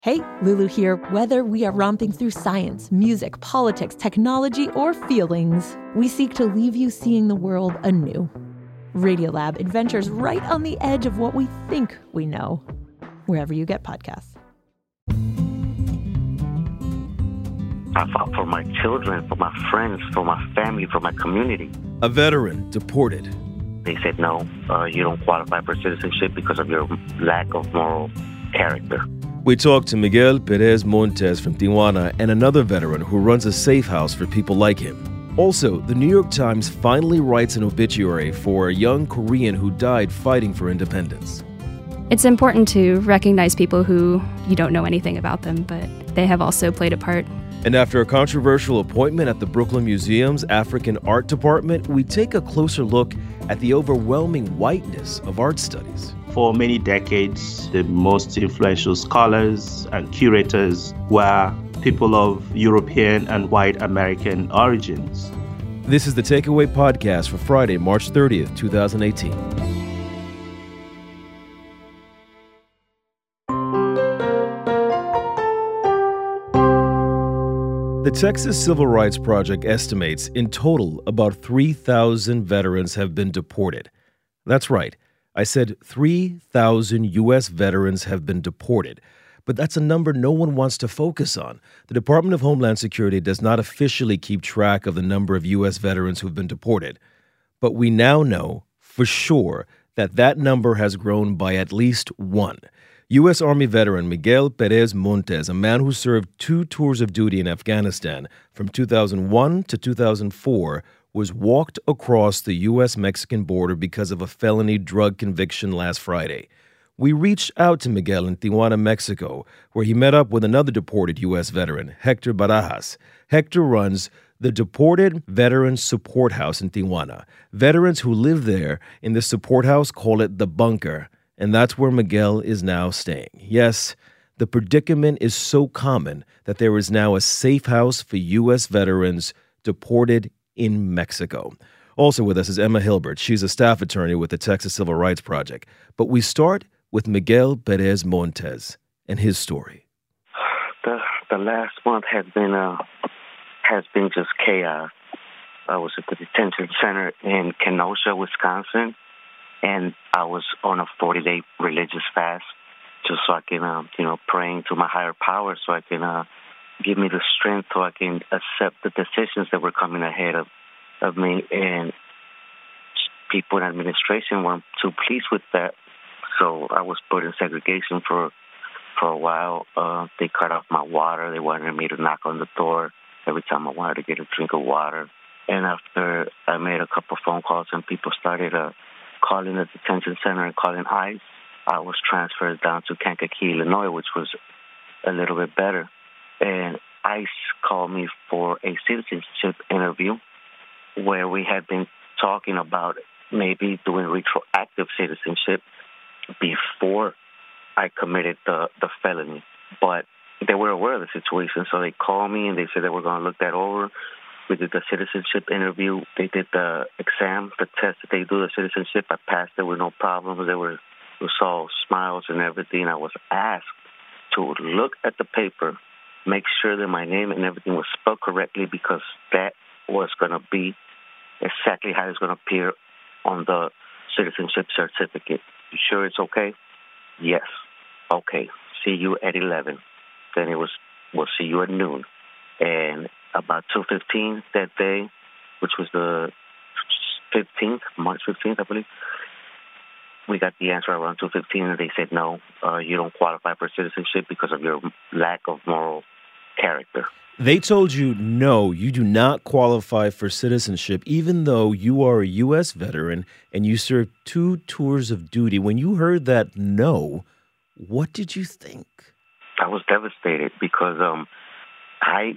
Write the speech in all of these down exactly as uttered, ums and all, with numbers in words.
Hey, Lulu here. Whether we are romping through science, music, politics, technology, or feelings, we seek to leave you seeing the world anew. Radiolab adventures right on the edge of what we think we know, wherever you get podcasts. I fought for my children, for my friends, for my family, for my community. A veteran deported. They said, no, uh, you don't qualify for citizenship because of your lack of moral character. We talked to Miguel Perez Montes from Tijuana and another veteran who runs a safe house for people like him. Also, the New York Times finally writes an obituary for a young Korean who died fighting for independence. It's important to recognize people who you don't know anything about them, but they have also played a part. And after a controversial appointment at the Brooklyn Museum's African Art Department, we take a closer look at the overwhelming whiteness of art studies. For many decades, the most influential scholars and curators were people of European and white American origins. This is the Takeaway Podcast for Friday, March thirtieth, twenty eighteen. The Texas Civil Rights Project estimates in total about three thousand veterans have been deported. That's right. I said three thousand U S veterans have been deported, but that's a number no one wants to focus on. The Department of Homeland Security does not officially keep track of the number of U S veterans who've been deported, but we now know for sure that that number has grown by at least one. U S Army veteran Miguel Perez Montes, a man who served two tours of duty in Afghanistan from two thousand one to two thousand four, was walked across the U S Mexican border because of a felony drug conviction last Friday. We reached out to Miguel in Tijuana, Mexico, where he met up with another deported U S veteran, Hector Barajas. Hector runs the Deported Veterans Support House in Tijuana. Veterans who live there in the support house call it the bunker, and that's where Miguel is now staying. Yes, the predicament is so common that there is now a safe house for U S veterans deported in Mexico. Also with us is Emma Hilbert. She's a staff attorney with the Texas Civil Rights Project. But we start with Miguel Perez Montes and his story. The the last month has been uh has been just chaos. I was at the detention center in Kenosha, Wisconsin, and I was on a forty-day religious fast just so I can, uh, you know, praying to my higher power so I can uh, give me the strength so I can accept the decisions that were coming ahead of, of me. And people in administration weren't too pleased with that. So I was put in segregation for for a while. Uh, they cut off my water. They wanted me to knock on the door every time I wanted to get a drink of water. And after I made a couple phone calls and people started uh, calling the detention center and calling ICE, I was transferred down to Kankakee, Illinois, which was a little bit better. And ICE called me for a citizenship interview where we had been talking about maybe doing retroactive citizenship before I committed the, the felony. But they were aware of the situation, so they called me and they said they were going to look that over. We did the citizenship interview. They did the exam, the test that they do, the citizenship. I passed it with no problems. They were, we saw smiles and everything. I was asked to look at the paper, make sure that my name and everything was spelled correctly because that was going to be exactly how it's going to appear on the citizenship certificate. You sure it's okay? Yes. Okay. See you at eleven. Then it was, we'll see you at noon. And about two fifteen that day, which was the fifteenth, March fifteenth, I believe, we got the answer around two fifteen, and they said, no, uh, you don't qualify for citizenship because of your lack of moral character. They told you, no, you do not qualify for citizenship, even though you are a U S veteran and you served two tours of duty. When you heard that no, what did you think? I was devastated because um, I,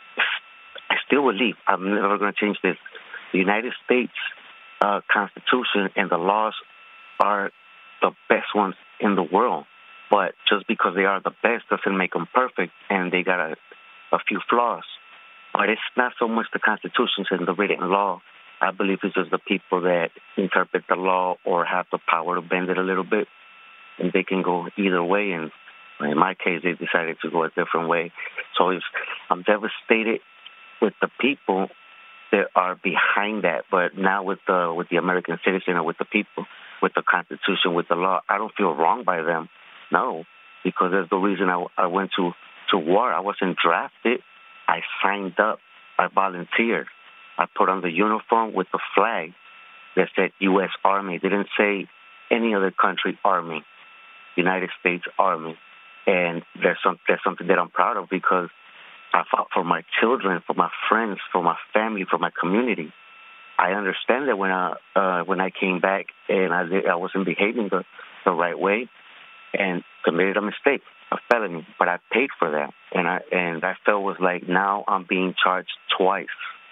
I still believe, I'm never going to change this. The United States uh, Constitution and the laws are the best ones in the world. But just because they are the best doesn't make them perfect, and they got a, a few flaws. But it's not so much the Constitution and the written law. I believe it's just the people that interpret the law or have the power to bend it a little bit, and they can go either way. And In my case, they decided to go a different way. So it's, I'm devastated with the people that are behind that. But now with the with the American citizen or with the people, with the Constitution, with the law, I don't feel wrong by them. No, because that's the reason I, I went to, to war. I wasn't drafted. I signed up. I volunteered. I put on the uniform with the flag that said U S Army. It didn't say any other country Army, United States Army. And there's, some, there's something that I'm proud of because I fought for my children, for my friends, for my family, for my community. I understand that when I uh, when I came back and I I wasn't behaving the, the right way and committed a mistake, a felony, but I paid for that, and I and I felt was like now I'm being charged twice.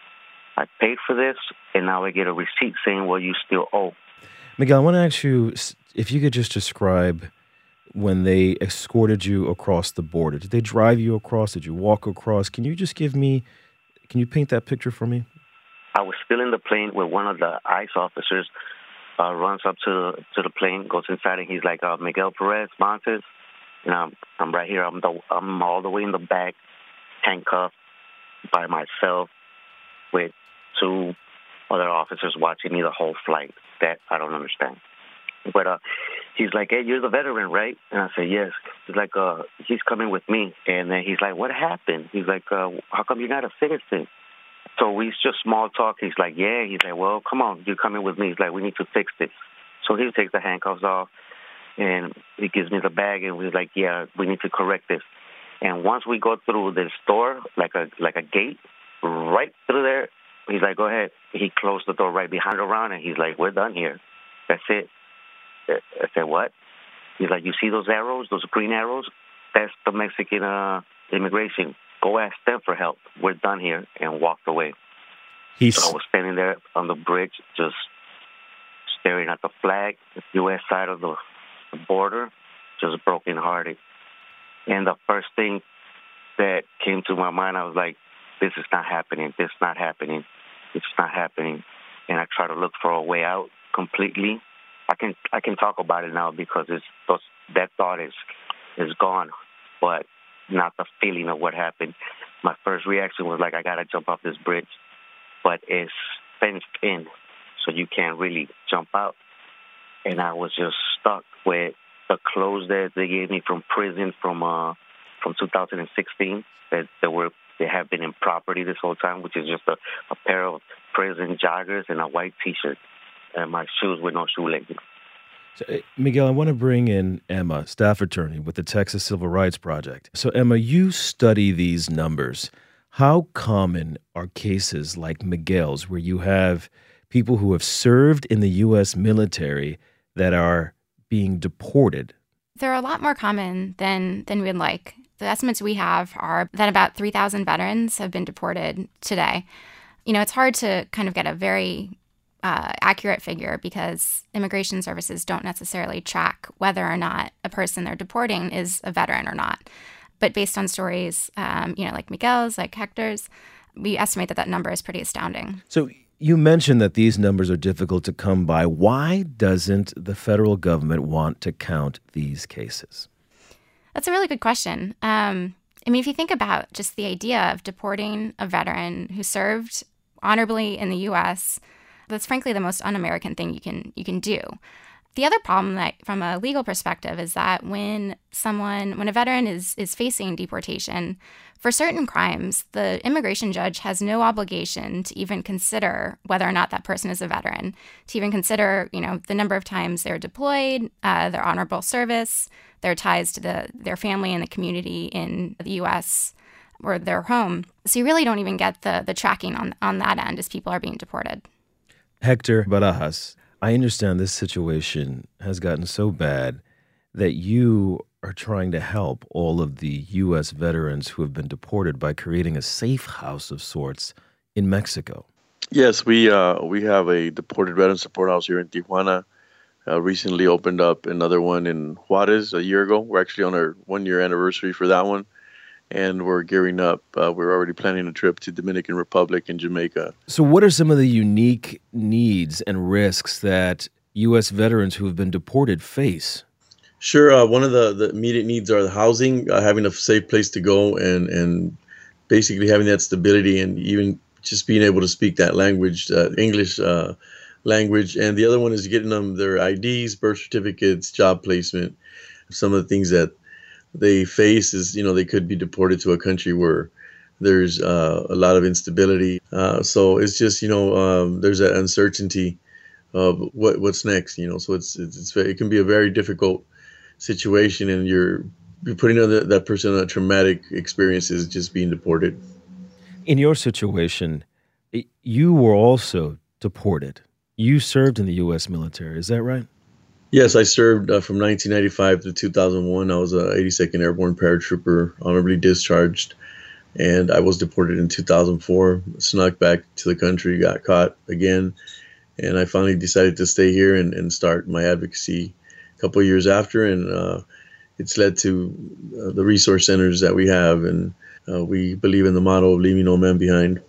I paid for this, and now I get a receipt saying, "Well, you still owe." Miguel, I want to ask you if you could just describe when they escorted you across the border. Did they drive you across? Did you walk across? Can you just give me? Can you paint that picture for me? I was still in the plane where one of the ICE officers uh, runs up to to the plane, goes inside, and he's like, uh, Miguel Perez Montes. And I'm, I'm right here. I'm the I'm all the way in the back, handcuffed by myself with two other officers watching me the whole flight. That I don't understand. But uh, he's like, hey, you're the veteran, right? And I say, yes. He's like, uh, he's coming with me. And then he's like, what happened? He's like, uh, how come you're not a citizen? So we just small talk. He's like, yeah. He's like, well, come on, you're coming with me. He's like, we need to fix this. So he takes the handcuffs off, and he gives me the bag, and we're like, yeah, we need to correct this. And once we go through this door, like a like a gate, right through there, he's like, go ahead. He closed the door right behind around, and he's like, we're done here. That's it. I said, what? He's like, you see those arrows, those green arrows? That's the Mexican uh, immigration. Go ask them for help. We're done here, and walked away. He's... So I was standing there on the bridge, just staring at the flag, the U S side of the border, just brokenhearted. And the first thing that came to my mind, I was like, this is not happening. This is not happening. It's not happening. And I try to look for a way out completely. I can I can talk about it now because it's those, that thought is is gone, but not the feeling of what happened. My first reaction was like, I gotta jump off this bridge, but it's fenced in, so you can't really jump out. And I was just stuck with the clothes that they gave me from prison from uh, from two thousand sixteen that they were they have been in property this whole time, which is just a, a pair of prison joggers and a white T-shirt. And my shoes with no shoelaces. So, Miguel, I want to bring in Emma, staff attorney with the Texas Civil Rights Project. So, Emma, you study these numbers. How common are cases like Miguel's where you have people who have served in the U S military that are being deported? They're a lot more common than, than we'd like. The estimates we have are that about three thousand veterans have been deported today. You know, it's hard to kind of get a very Uh, accurate figure because immigration services don't necessarily track whether or not a person they're deporting is a veteran or not. But based on stories, um, you know, like Miguel's, like Hector's, we estimate that that number is pretty astounding. So you mentioned that these numbers are difficult to come by. Why doesn't the federal government want to count these cases? That's a really good question. Um, I mean, if you think about just the idea of deporting a veteran who served honorably in the U S, that's frankly the most un-American thing you can you can do. The other problem that from a legal perspective is that when someone, when a veteran is is facing deportation, for certain crimes, the immigration judge has no obligation to even consider whether or not that person is a veteran, to even consider, you know, the number of times they're deployed, uh, their honorable service, their ties to the their family and the community in the U S or their home. So you really don't even get the the tracking on on that end as people are being deported. Hector Barajas, I understand this situation has gotten so bad that you are trying to help all of the U S veterans who have been deported by creating a safe house of sorts in Mexico. Yes, we uh, we have a deported veteran support house here in Tijuana. Uh, recently opened up another one in Juarez a year ago. We're actually on our one-year anniversary for that one. And we're gearing up. Uh, we're already planning a trip to Dominican Republic and Jamaica. So what are some of the unique needs and risks that U S veterans who have been deported face? Sure. Uh, one of the, the immediate needs are the housing, uh, having a safe place to go, and, and basically having that stability, and even just being able to speak that language, uh, English uh, language. And the other one is getting them their I Ds, birth certificates, job placement. Some of the things that they face is, you know, they could be deported to a country where there's uh, a lot of instability. Uh, so it's just, you know, um, there's that uncertainty of what what's next, you know. So it's it's, it's very, it can be a very difficult situation, and you're you're putting other, that person on a traumatic experiences just being deported. In your situation, you were also deported. You served in the U S military, is that right? Yes, I served uh, from nineteen ninety-five to two thousand one. I was a eighty-second Airborne paratrooper, honorably discharged, and I was deported in two thousand four, snuck back to the country, got caught again, and I finally decided to stay here and, and start my advocacy a couple of years after, and uh, it's led to uh, the resource centers that we have, and uh, we believe in the motto of leaving no man behind.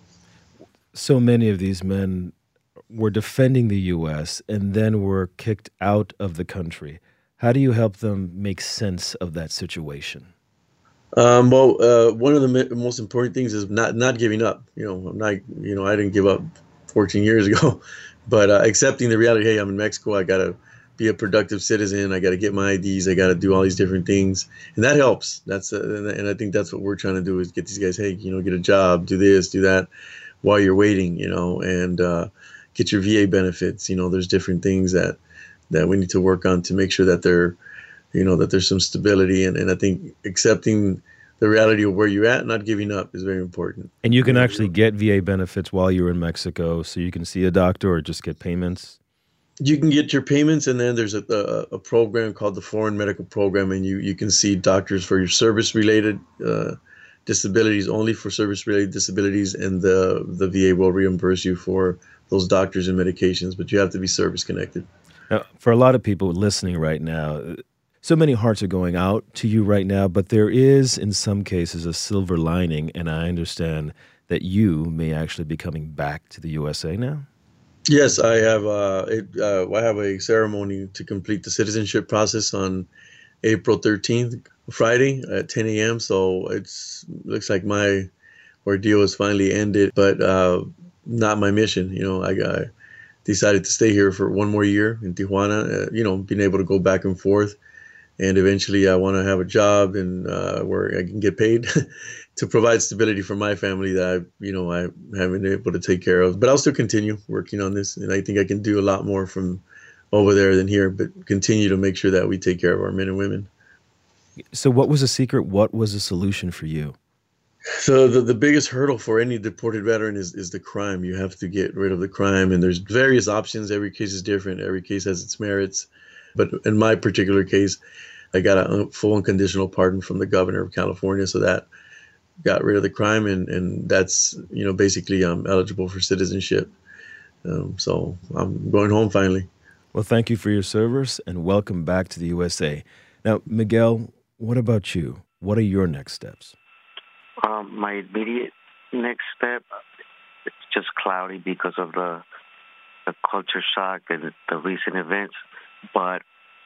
So many of these men were defending the U S and then were kicked out of the country. How do you help them make sense of that situation? Um, well, uh, one of the m- most important things is not not giving up. You know, I'm not. You know, I didn't give up fourteen years ago, but uh, accepting the reality. Hey, I'm in Mexico. I gotta be a productive citizen. I gotta get my I Ds. I gotta do all these different things, and that helps. That's uh, and I think that's what we're trying to do is get these guys. Hey, you know, get a job, do this, do that, while you're waiting. You know, and uh, get your V A benefits. You know, there's different things that that we need to work on to make sure that they're, you know, that there's some stability. And, and I think accepting the reality of where you're at, not giving up, is very important. And you can actually get V A benefits while you're in Mexico, so you can see a doctor or just get payments? You can get your payments, and then there's a, a, a program called the Foreign Medical Program, and you, you can see doctors for your service-related uh, disabilities, only for service-related disabilities, and the, the V A will reimburse you for those doctors and medications, but you have to be service-connected. Now, for a lot of people listening right now, so many hearts are going out to you right now, but there is, in some cases, a silver lining, and I understand that you may actually be coming back to the U S A now? Yes, I have. Uh, it, uh, I have a ceremony to complete the citizenship process on April thirteenth, Friday at ten a.m. So it's looks like my ordeal has finally ended, but uh, not my mission. You know, I, I decided to stay here for one more year in Tijuana. Uh, you know, being able to go back and forth, and eventually I want to have a job and uh, where I can get paid to provide stability for my family that I, you know, I haven't been able to take care of. But I'll still continue working on this, and I think I can do a lot more from over there than here, but continue to make sure that we take care of our men and women. So what was the secret? What was the solution for you? So the, the biggest hurdle for any deported veteran is, is the crime. You have to get rid of the crime, and there's various options. Every case is different. Every case has its merits. But in my particular case, I got a full unconditional pardon from the governor of California, so that got rid of the crime, and, and that's, you know, basically I'm eligible for citizenship. Um, so I'm going home finally. Well, thank you for your service, and welcome back to the U S A. Now, Miguel, what about you? What are your next steps? Um, my immediate next step, it's just cloudy because of the the culture shock and the recent events, but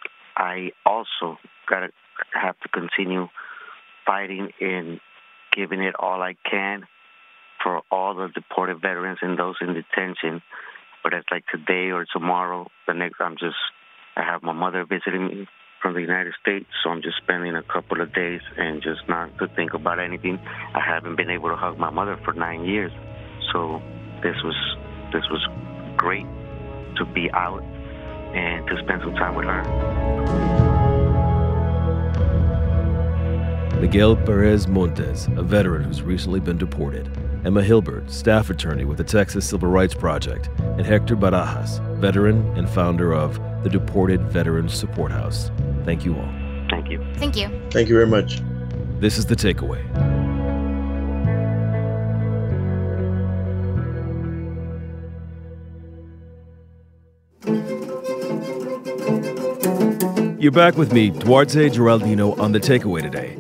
I also gotta have to continue fighting and giving it all I can for all the deported veterans and those in detention. But it's like today or tomorrow, the next, I'm just, I have my mother visiting me from the United States, so I'm just spending a couple of days and just not to think about anything. I haven't been able to hug my mother for nine years, so this was this was great to be out and to spend some time with her. Miguel Perez Montes, a veteran who's recently been deported. Emma Hilbert, staff attorney with the Texas Civil Rights Project. And Hector Barajas, veteran and founder of the Deported Veterans Support House. Thank you all. Thank you. Thank you. Thank you very much. This is The Takeaway. You're back with me, Duarte Geraldino, on The Takeaway today.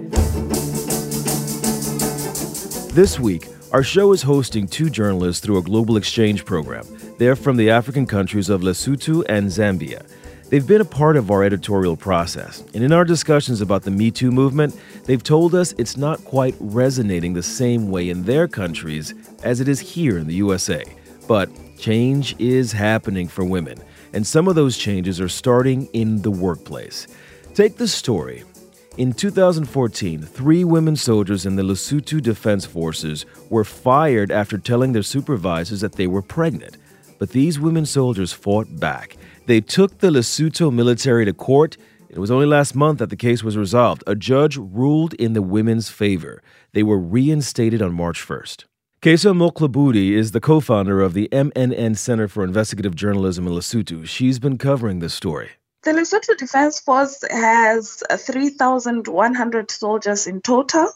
This week, our show is hosting two journalists through a global exchange program. They're from the African countries of Lesotho and Zambia. They've been a part of our editorial process, and in our discussions about the Me Too movement, they've told us it's not quite resonating the same way in their countries as it is here in the U S A. But change is happening for women, and some of those changes are starting in the workplace. Take the story. In two thousand fourteen, three women soldiers in the Lesotho Defense Forces were fired after telling their supervisors that they were pregnant. But these women soldiers fought back. They took the Lesotho military to court. It was only last month that the case was resolved. A judge ruled in the women's favor. They were reinstated on March first. Kesa Moklabudi is the co-founder of the M N N Center for Investigative Journalism in Lesotho. She's been covering this story. The Lesotho Defense Force has three thousand one hundred soldiers in total.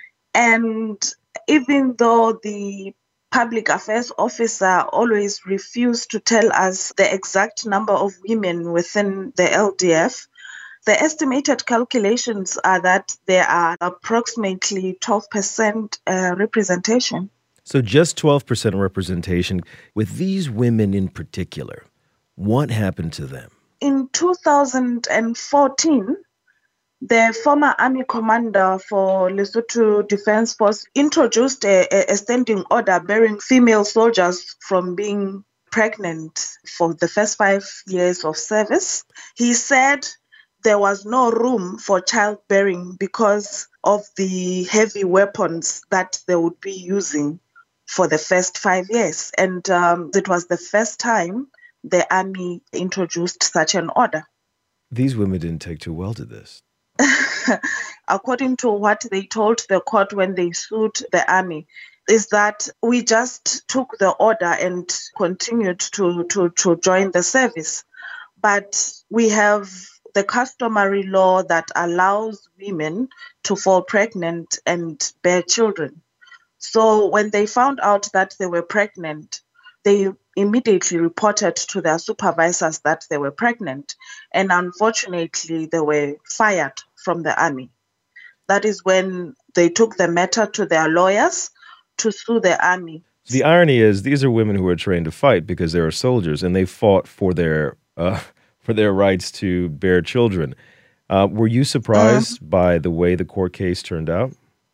And even though the public affairs officer always refused to tell us the exact number of women within the L D F, the estimated calculations are that there are approximately twelve percent uh, representation. So just twelve percent representation. With these women in particular, what happened to them? In two thousand fourteen, the former army commander for Lesotho Defense Force introduced a, a standing order barring female soldiers from being pregnant for the first five years of service. He said there was no room for childbearing because of the heavy weapons that they would be using for the first five years. And um, it was the first time the army introduced such an order. These women didn't take too well to this. According to what they told the court when they sued the army, is that we just took the order and continued to, to, to join the service. But we have the customary law that allows women to fall pregnant and bear children. So when they found out that they were pregnant, they immediately reported to their supervisors that they were pregnant. And unfortunately, they were fired from the army. That is when they took the matter to their lawyers to sue the army. The irony is these are women who are trained to fight because they are soldiers, and they fought for their uh, for their rights to bear children. Uh, were you surprised mm. by the way the court case turned out?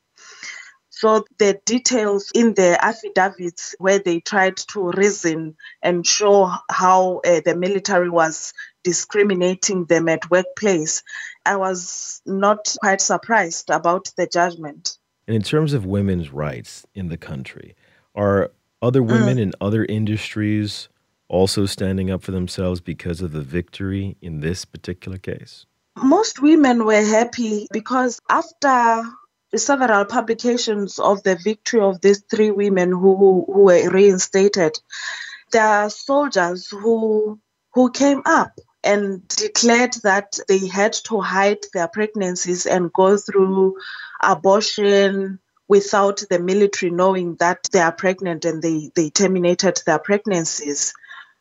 So the details in the affidavits where they tried to reason and show how uh, the military was discriminating them at workplace, I was not quite surprised about the judgment. And in terms of women's rights in the country, are other women mm. in other industries also standing up for themselves because of the victory in this particular case? Most women were happy because after several publications of the victory of these three women who, who were reinstated, there are soldiers who who came up and declared that they had to hide their pregnancies and go through abortion without the military knowing that they are pregnant, and they, they terminated their pregnancies.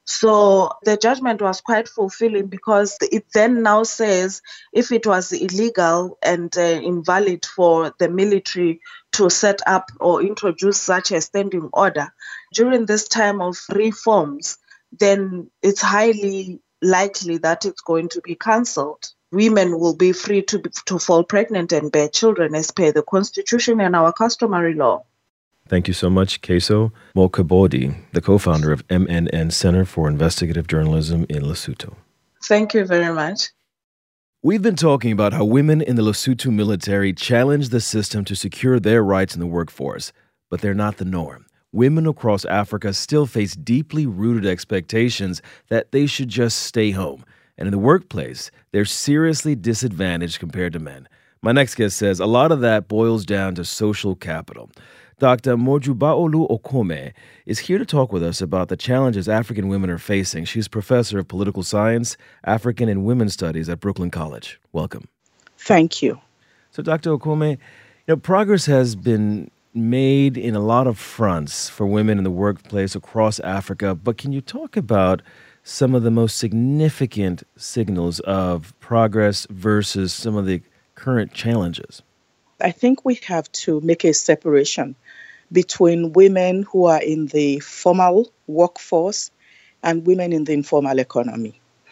So the judgment was quite fulfilling because it then now says if it was illegal and uh, invalid for the military to set up or introduce such a standing order during this time of reforms, then it's highly likely that it's going to be cancelled. Women will be free to, be, to fall pregnant and bear children as per the Constitution and our customary law. Thank you so much, Kesa Moklabudi, the co-founder of M N N Center for Investigative Journalism in Lesotho. Thank you very much. We've been talking about how women in the Lesotho military challenge the system to secure their rights in the workforce, but they're not the norm. Women across Africa still face deeply rooted expectations that they should just stay home. And in the workplace, they're seriously disadvantaged compared to men. My next guest says a lot of that boils down to social capital. Doctor Mojubaolu Okome is here to talk with us about the challenges African women are facing. She's professor of political science, African and women's studies at Brooklyn College. Welcome. Thank you. So, Doctor Okome, you know, progress has been made in a lot of fronts for women in the workplace across Africa, but can you talk about some of the most significant signals of progress versus some of the current challenges? I think we have to make a separation between women who are in the formal workforce and women in the informal economy.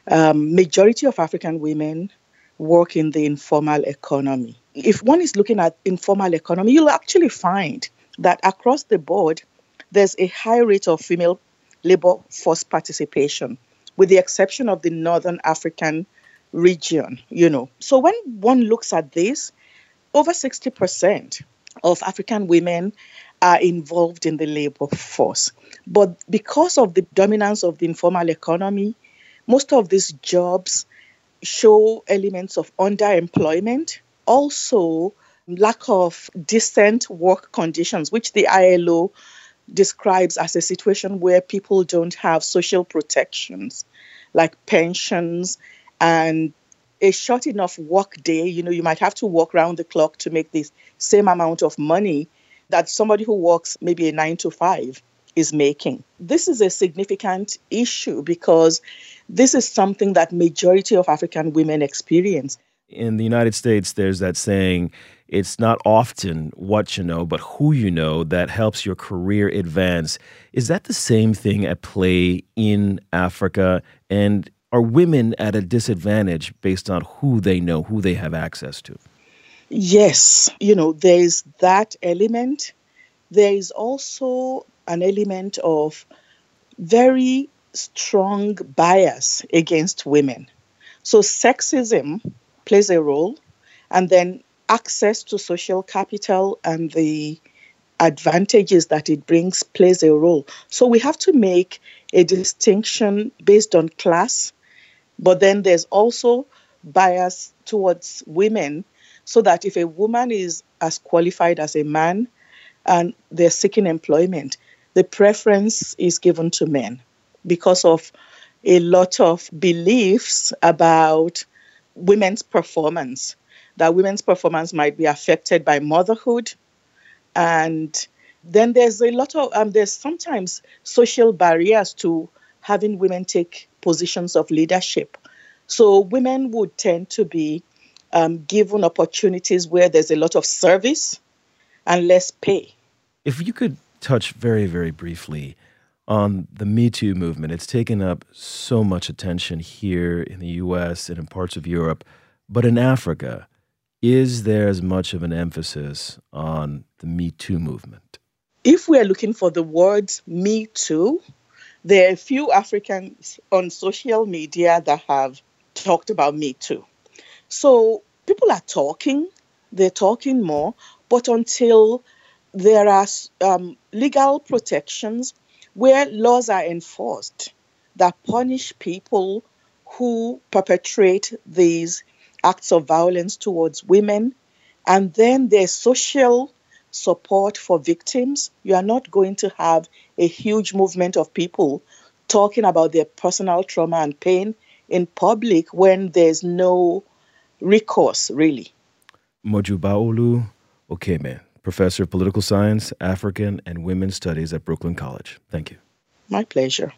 um, majority of African women work in the informal economy. If one is looking at informal economy, you'll actually find that across the board, there's a high rate of female labor force participation, with the exception of the Northern African region, you know. So when one looks at this, over sixty percent of African women are involved in the labor force. But because of the dominance of the informal economy, most of these jobs show elements of underemployment, also lack of decent work conditions, which the I L O describes as a situation where people don't have social protections like pensions and a short enough work day. You know, you might have to work round the clock to make the same amount of money that somebody who works maybe a nine to five is making. This is a significant issue because this is something that majority of African women experience. In the United States, there's that saying, it's not often what you know, but who you know that helps your career advance. Is that the same thing at play in Africa? And are women at a disadvantage based on who they know, who they have access to? Yes, you know, there's that element. There is also an element of very strong bias against women. So sexism plays a role, and then access to social capital and the advantages that it brings plays a role. So we have to make a distinction based on class, but then there's also bias towards women, so that if a woman is as qualified as a man and they're seeking employment, the preference is given to men because of a lot of beliefs about women's performance, that women's performance might be affected by motherhood. And then there's a lot of, um, there's sometimes social barriers to having women take positions of leadership. So women would tend to be um, given opportunities where there's a lot of service and less pay. If you could touch very, very briefly on the Me Too movement. It's taken up so much attention here in the U S and in parts of Europe. But in Africa, is there as much of an emphasis on the Me Too movement? If we are looking for the words Me Too, there are a few Africans on social media that have talked about Me Too. So people are talking, they're talking more, but until there are um, legal protections where laws are enforced that punish people who perpetrate these acts of violence towards women, and then there's social support for victims, you are not going to have a huge movement of people talking about their personal trauma and pain in public when there's no recourse, really. Mojubaolu Okeme, Professor of Political Science, African and Women's Studies at Brooklyn College. Thank you. My pleasure.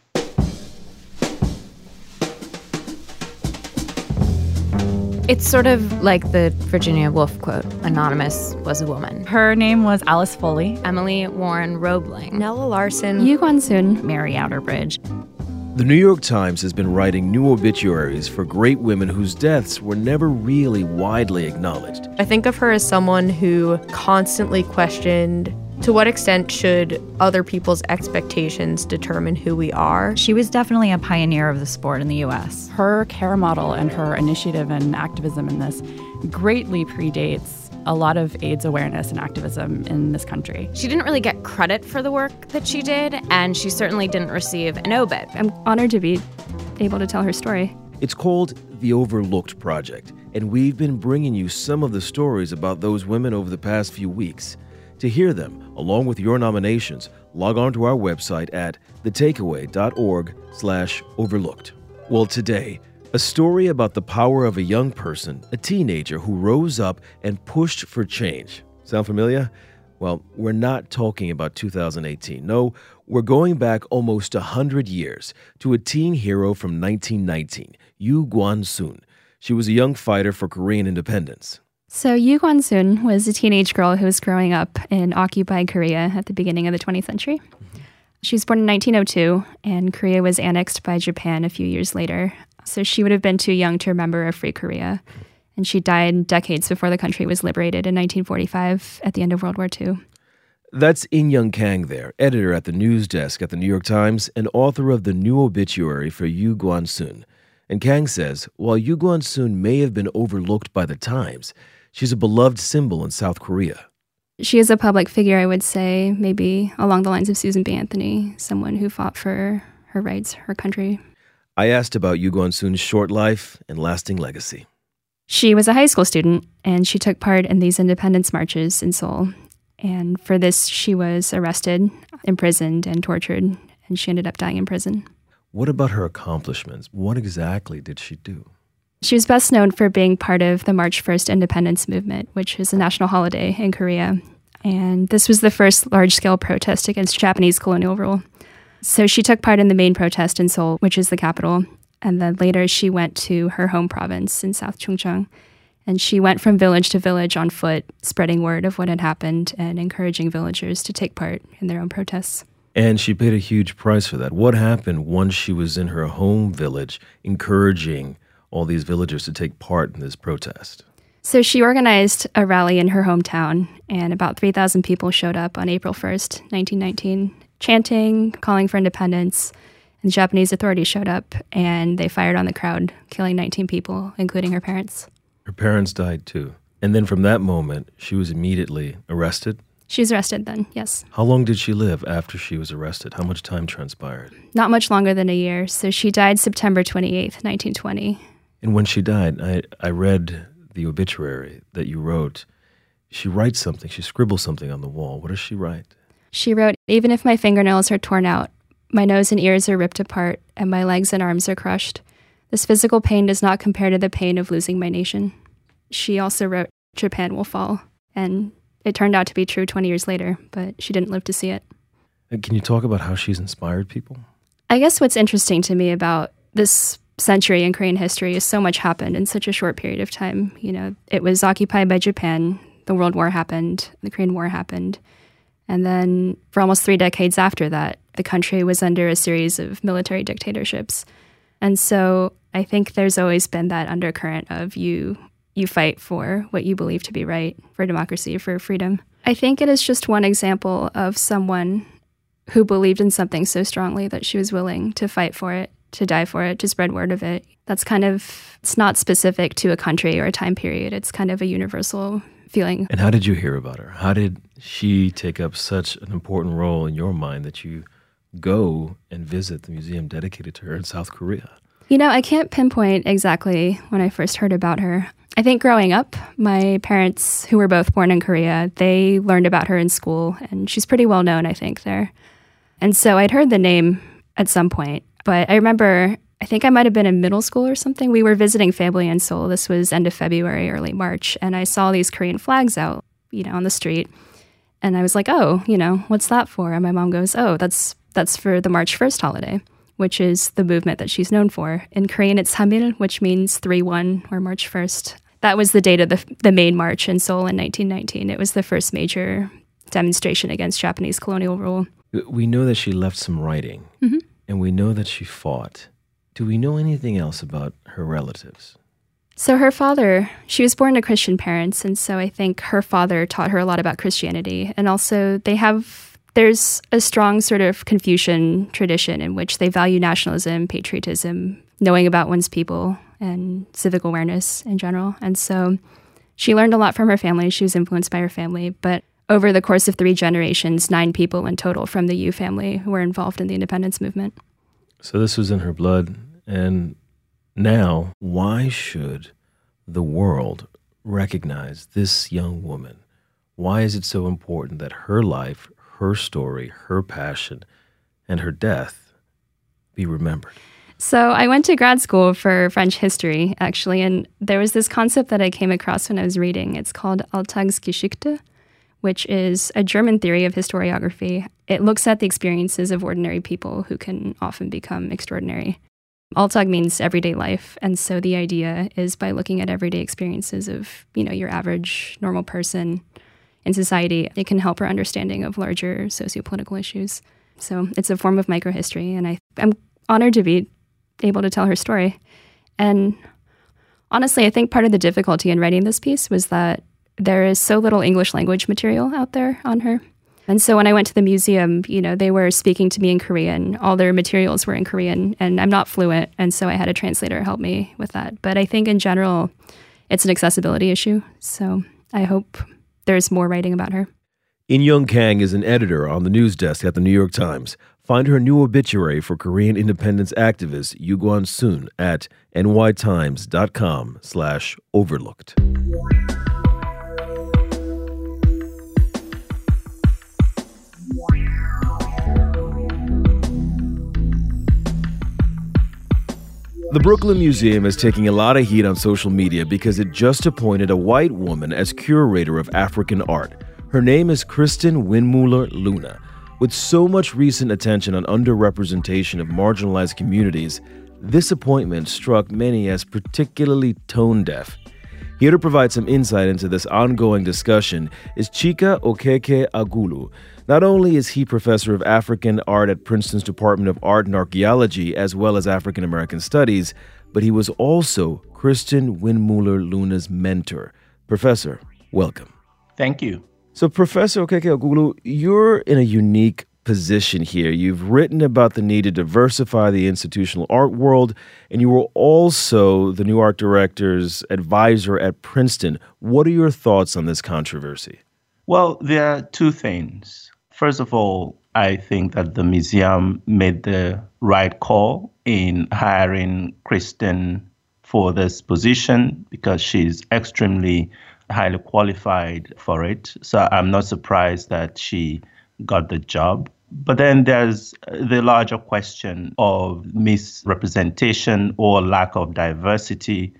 It's sort of like the Virginia Woolf quote, anonymous was a woman. Her name was Alice Foley. Emily Warren Roebling. Nella Larson. Yu Guan-soon. Mary Outerbridge. The New York Times has been writing new obituaries for great women whose deaths were never really widely acknowledged. I think of her as someone who constantly questioned, to what extent should other people's expectations determine who we are? She was definitely a pioneer of the sport in the U S. Her care model and her initiative and activism in this greatly predates a lot of AIDS awareness and activism in this country. She didn't really get credit for the work that she did, and she certainly didn't receive an obit. I'm honored to be able to tell her story. It's called The Overlooked Project, and we've been bringing you some of the stories about those women over the past few weeks. To hear them, along with your nominations, log on to our website at thetakeaway.org slash overlooked. Well, today, a story about the power of a young person, a teenager who rose up and pushed for change. Sound familiar? Well, we're not talking about two thousand eighteen. No, we're going back almost one hundred years to a teen hero from nineteen nineteen, Yu Guan-soon. She was a young fighter for Korean independence. So Yu Guan-soon was a teenage girl who was growing up in occupied Korea at the beginning of the twentieth century. She was born in nineteen oh two, and Korea was annexed by Japan a few years later. So she would have been too young to remember a free Korea. And she died decades before the country was liberated in nineteen forty-five at the end of World War Two. That's In-Young Kang there, editor at the news desk at the New York Times and author of the new obituary for Yu Guan-sun. And Kang says, while Yu Guan-sun may have been overlooked by the Times, she's a beloved symbol in South Korea. She is a public figure, I would say, maybe along the lines of Susan B. Anthony, someone who fought for her rights, her country. I asked about Yu Guan-sun's short life and lasting legacy. She was a high school student, and she took part in these independence marches in Seoul. And for this, she was arrested, imprisoned, and tortured, and she ended up dying in prison. What about her accomplishments? What exactly did she do? She was best known for being part of the March first Independence Movement, which is a national holiday in Korea. And this was the first large-scale protest against Japanese colonial rule. So she took part in the main protest in Seoul, which is the capital. And then later she went to her home province in South Chungcheong. And she went from village to village on foot, spreading word of what had happened and encouraging villagers to take part in their own protests. And she paid a huge price for that. What happened once she was in her home village, encouraging all these villagers to take part in this protest? So she organized a rally in her hometown, and about three thousand people showed up on April first, nineteen nineteen, chanting, calling for independence. And the Japanese authorities showed up, and they fired on the crowd, killing nineteen people, including her parents. Her parents died too. And then from that moment, she was immediately arrested? She was arrested then, yes. How long did she live after she was arrested? How much time transpired? Not much longer than a year. So she died September twenty-eighth, nineteen twenty. And when she died, I, I read the obituary that you wrote. She writes something. She scribbles something on the wall. What does she write? She wrote, "Even if my fingernails are torn out, my nose and ears are ripped apart, and my legs and arms are crushed, this physical pain does not compare to the pain of losing my nation." She also wrote, "Japan will fall." And it turned out to be true twenty years later, but she didn't live to see it. Can you talk about how she's inspired people? I guess what's interesting to me about this century in Korean history is so much happened in such a short period of time. You know, it was occupied by Japan, the World War happened, the Korean War happened, and then for almost three decades after that, the country was under a series of military dictatorships. And so I think there's always been that undercurrent of you you fight for what you believe to be right, for democracy, for freedom. I think it is just one example of someone who believed in something so strongly that she was willing to fight for it, to die for it, to spread word of it. That's kind of, it's not specific to a country or a time period. It's kind of a universal feeling. And how did you hear about her? How did she take up such an important role in your mind that you go and visit the museum dedicated to her in South Korea? You know, I can't pinpoint exactly when I first heard about her. I think growing up, my parents, who were both born in Korea, they learned about her in school, and she's pretty well known, I think, there. And so I'd heard the name at some point, but I remember, I think I might have been in middle school or something. We were visiting family in Seoul. This was end of February, early March, and I saw these Korean flags out, you know, on the street. And I was like, oh, you know, what's that for? And my mom goes, oh, that's that's for the March first holiday, which is the movement that she's known for. In Korean, it's Hamil, which means three one, or March first. That was the date of the, the main march in Seoul in nineteen nineteen. It was the first major demonstration against Japanese colonial rule. We know that she left some writing, mm-hmm. and we know that she fought. Do we know anything else about her relatives? So her father, she was born to Christian parents, and so I think her father taught her a lot about Christianity. And also they have, there's a strong sort of Confucian tradition in which they value nationalism, patriotism, knowing about one's people, and civic awareness in general. And so she learned a lot from her family. She was influenced by her family. But over the course of three generations, nine people in total from the Yu family were involved in the independence movement. So this was in her blood. And now, why should the world recognize this young woman? Why is it so important that her life, her story, her passion, and her death be remembered? So I went to grad school for French history, actually, and there was this concept that I came across when I was reading. It's called Alltagsgeschichte, which is a German theory of historiography. It looks at the experiences of ordinary people who can often become extraordinary. Alltag means everyday life, and so the idea is by looking at everyday experiences of, you know, your average normal person in society, it can help our understanding of larger sociopolitical issues. So it's a form of microhistory, and I, I'm honored to be able to tell her story. And honestly, I think part of the difficulty in writing this piece was that there is so little English language material out there on her. And so when I went to the museum, you know, they were speaking to me in Korean. All their materials were in Korean, and I'm not fluent, and so I had a translator help me with that. But I think in general, it's an accessibility issue. So I hope there's more writing about her. In-Young Kang is an editor on the news desk at the New York Times. Find her new obituary for Korean independence activist Yu Guan-sun at nytimes.com slash overlooked. The Brooklyn Museum is taking a lot of heat on social media because it just appointed a white woman as curator of African art. Her name is Kristin Windmuller Luna. With so much recent attention on underrepresentation of marginalized communities, this appointment struck many as particularly tone-deaf. Here to provide some insight into this ongoing discussion is Chika Okeke Agulu. Not only is he professor of African art at Princeton's Department of Art and Archaeology as well as African American Studies, but he was also Kristin Windmuller Luna's mentor. Professor, welcome. Thank you. So, Professor Okeke Agulu, you're in a unique position here. You've written about the need to diversify the institutional art world, and you were also the new art director's advisor at Princeton. What are your thoughts on this controversy? Well, there are two things. First of all, I think that the museum made the right call in hiring Kristin for this position because she's extremely highly qualified for it. So I'm not surprised that she got the job. But then there's the larger question of misrepresentation or lack of diversity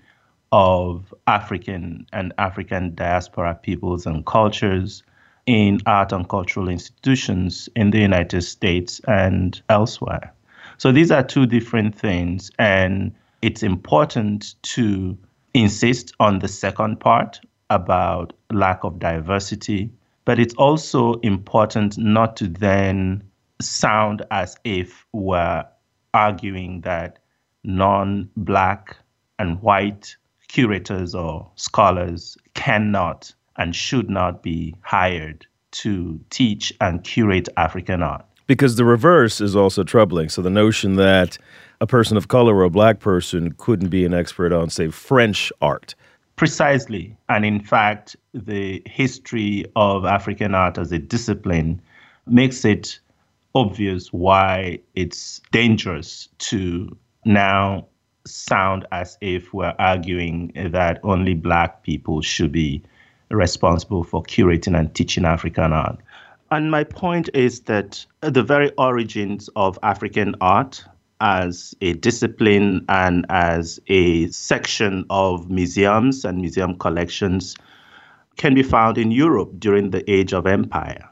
of African and African diaspora peoples and cultures in art and cultural institutions in the United States and elsewhere. So these are two different things, and it's important to insist on the second part about lack of diversity, but it's also important not to then sound as if we're arguing that non-Black and white curators or scholars cannot and should not be hired to teach and curate African art. Because the reverse is also troubling. So the notion that a person of color or a Black person couldn't be an expert on, say, French art. Precisely. And in fact, the history of African art as a discipline makes it obvious why it's dangerous to now sound as if we're arguing that only Black people should be responsible for curating and teaching African art. And my point is that the very origins of African art as a discipline and as a section of museums and museum collections can be found in Europe during the Age of Empire.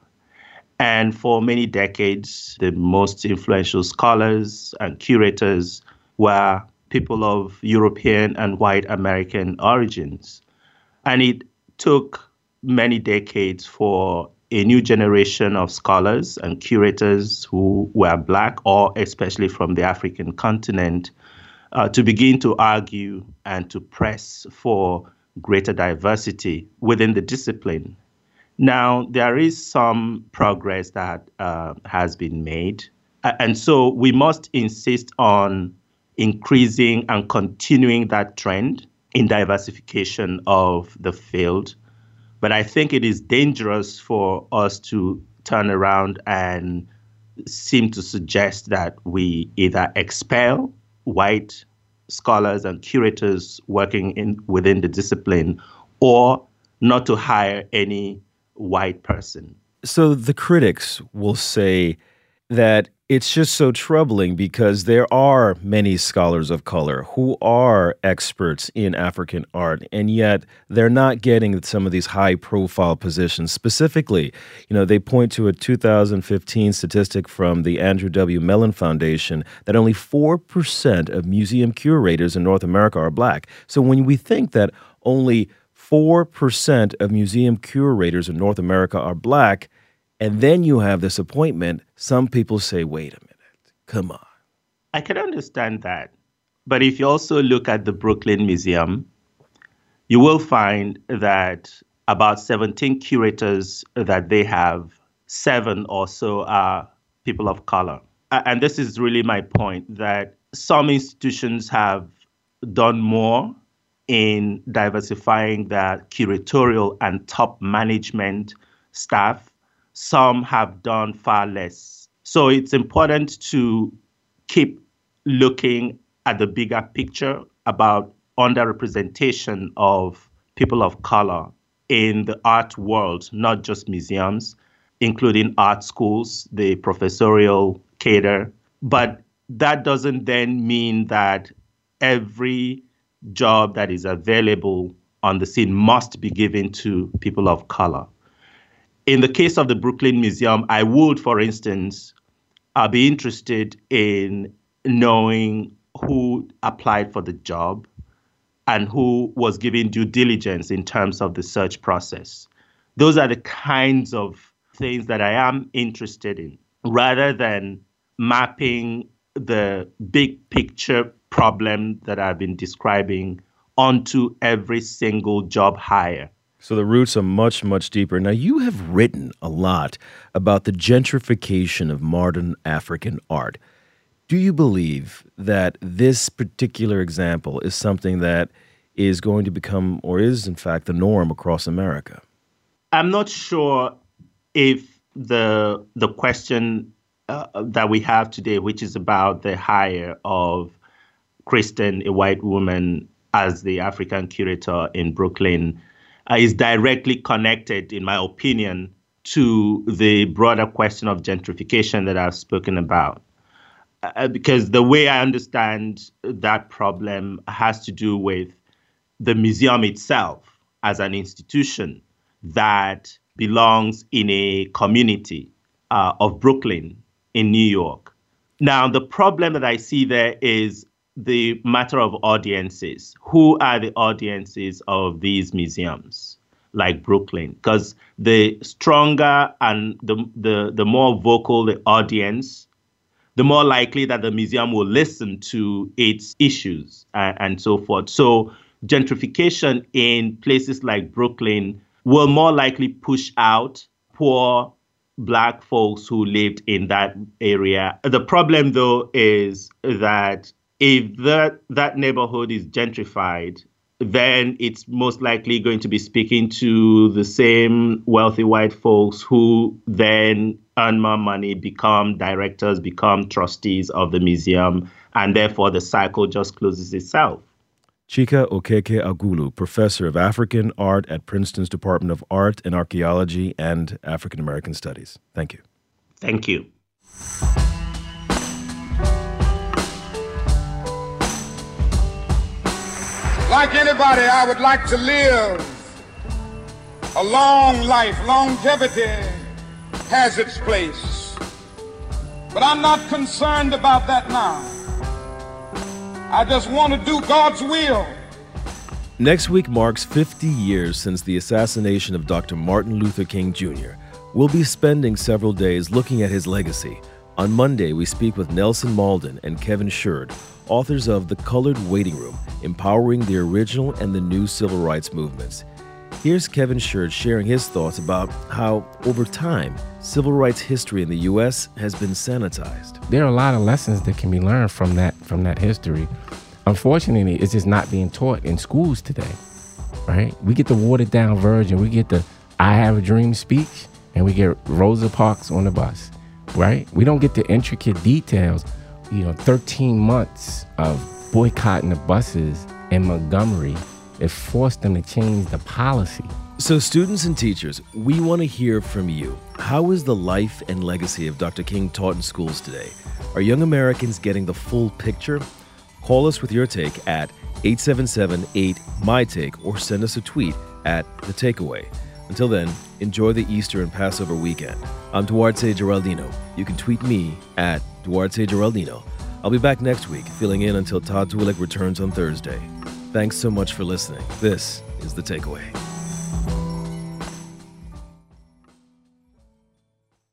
And for many decades, the most influential scholars and curators were people of European and white American origins. And it took many decades for a new generation of scholars and curators who were Black, or especially from the African continent, uh, to begin to argue and to press for greater diversity within the discipline. Now, there is some progress that uh, has been made. And so we must insist on increasing and continuing that trend in diversification of the field. But I think it is dangerous for us to turn around and seem to suggest that we either expel white scholars and curators working in within the discipline or not to hire any white person. So the critics will say that it's just so troubling because there are many scholars of color who are experts in African art, and yet they're not getting some of these high-profile positions. Specifically, you know, they point to a two thousand fifteen statistic from the Andrew W. Mellon Foundation that only four percent of museum curators in North America are Black. So when we think that only four percent of museum curators in North America are Black, and then you have this appointment, some people say, wait a minute, come on. I can understand that. But if you also look at the Brooklyn Museum, you will find that about seventeen curators that they have, seven or so are people of color. And this is really my point, that some institutions have done more in diversifying their curatorial and top management staff. Some have done far less. So it's important to keep looking at the bigger picture about underrepresentation of people of color in the art world, not just museums, including art schools, the professorial cadre. But that doesn't then mean that every job that is available on the scene must be given to people of color. In the case of the Brooklyn Museum, I would, for instance, uh, be interested in knowing who applied for the job and who was given due diligence in terms of the search process. Those are the kinds of things that I am interested in, rather than mapping the big picture problem that I've been describing onto every single job hire. So the roots are much, much deeper. Now, you have written a lot about the gentrification of modern African art. Do you believe that this particular example is something that is going to become, or is in fact, the norm across America? I'm not sure if the the question uh, that we have today, which is about the hire of Kristen, a white woman, as the African curator in Brooklyn, uh, is directly connected, in my opinion, to the broader question of gentrification that I've spoken about. Uh, because the way I understand that problem has to do with the museum itself as an institution that belongs in a community uh, of Brooklyn in New York. Now, the problem that I see there is the matter of audiences. Who are the audiences of these museums like Brooklyn? Because the stronger and the, the, the more vocal the audience, the more likely that the museum will listen to its issues and, and so forth. So gentrification in places like Brooklyn will more likely push out poor Black folks who lived in that area. The problem, though, is that if that, that neighborhood is gentrified, then it's most likely going to be speaking to the same wealthy white folks who then earn more money, become directors, become trustees of the museum, and therefore the cycle just closes itself. Chika Okeke Agulu, professor of African art at Princeton's Department of Art and Archaeology and African American Studies. Thank you. Thank you. Like anybody, I would like to live a long life. Longevity has its place. But I'm not concerned about that now. I just want to do God's will. Next week marks fifty years since the assassination of Doctor Martin Luther King Junior We'll be spending several days looking at his legacy. On Monday, we speak with Nelson Malden and Kevin Sherd, authors of The Colored Waiting Room, Empowering the Original and the New Civil Rights Movements. Here's Kevin Sherd sharing his thoughts about how, over time, civil rights history in the U S has been sanitized. There are a lot of lessons that can be learned from that from that history. Unfortunately, it's just not being taught in schools today, right? We get the watered down version. We get the I Have a Dream speech, and we get Rosa Parks on the bus, right? We don't get the intricate details. You know, thirteen months of boycotting the buses in Montgomery, it forced them to change the policy. So students and teachers, we want to hear from you. How is the life and legacy of Doctor King taught in schools today? Are young Americans getting the full picture? Call us with your take at eight seven seven eight M Y Take or send us a tweet at The Takeaway. Until then, enjoy the Easter and Passover weekend. I'm Duarte Geraldino. You can tweet me at Duarte Geraldino. I'll be back next week, filling in until Todd Tulik returns on Thursday. Thanks so much for listening. This is The Takeaway.